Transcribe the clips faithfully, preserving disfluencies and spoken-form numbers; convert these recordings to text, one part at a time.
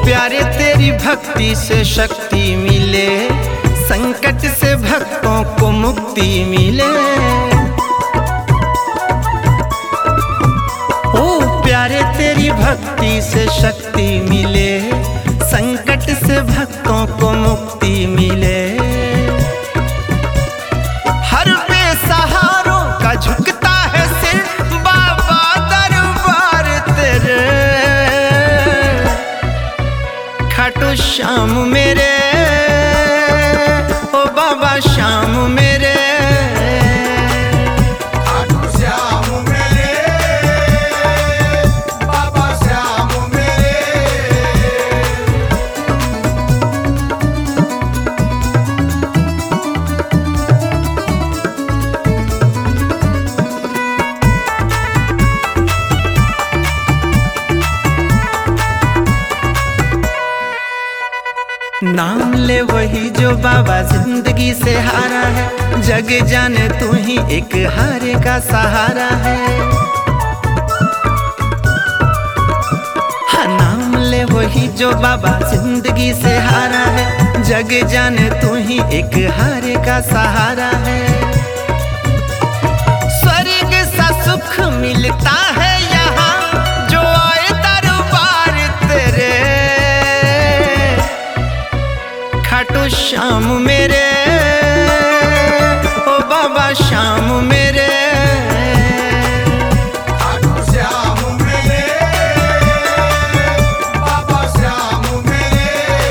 प्यारे तेरी भक्ति से शक्ति मिले, संकट से भक्तों को मुक्ति मिले। ओ प्यारे तेरी भक्ति से शक्ति मिले, संकट से भक्तों को मुक्ति मिले। हर बेसहारों का झुकता है सिर बाबा दरबार तेरे। खाटू श्याम मेरे, ओ बाबा श्याम मेरे, खाटू श्याम मेरे, बाबा श्याम मेरे। नाम ले वही जो बाबा जिंदगी से हारा है, जग जाने तू ही एक हारे का सहारा है। हाँ नाम ले वही जो बाबा जिंदगी से हारा है, जग जाने तू ही एक हारे का सहारा है। स्वर्ग सा सुख मिलता है यहाँ जो आए दरबार तेरे। खाटू श्याम मेरे, ओ बाबा श्याम मेरे, खाटू श्याम मेरे, बाबा श्याम मेरे।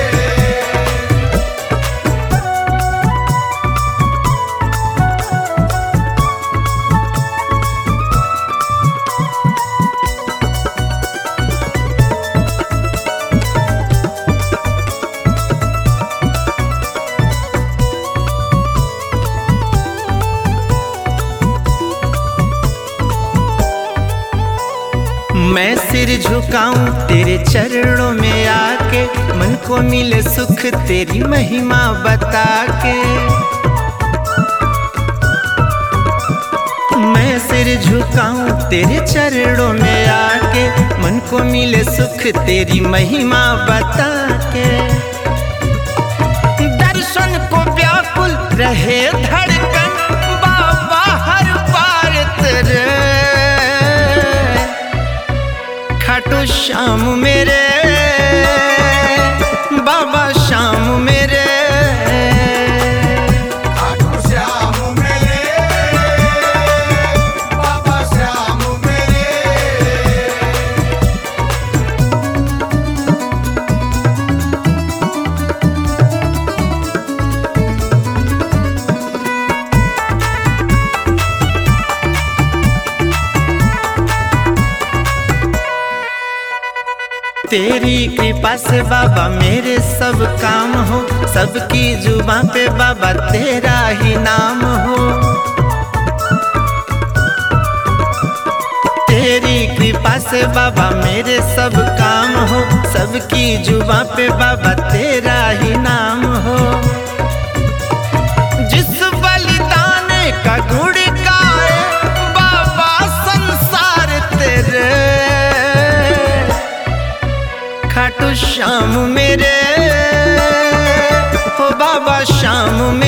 मैं सिर झुकाऊं तेरे चरणों में आके, मन को मिले सुख तेरी महिमा बता के। मैं सिर झुकाऊं तेरे चरणों में आके, मन को मिले सुख तेरी महिमा बता के। दर्शन को व्याकुल रहे धड़कन बाबा हर बार तेरे। खाटू श्याम मेरे, बाबा श्याम मेरे, खाटू श्याम मेरे, बाबा श्याम मेरे। तेरी कृपा से बाबा मेरे सब काम हो, सबकी जुबां पे बाबा तेरा ही नाम हो। तेरी कृपा से बाबा मेरे सब काम हो, सबकी जुबां पे बाबा तेरा ही नाम हो। जिस बलिदान का गुण गाए बाबा संसार तेरे। खाटू श्याम मेरे, ओ बाबा श्याम मेरे।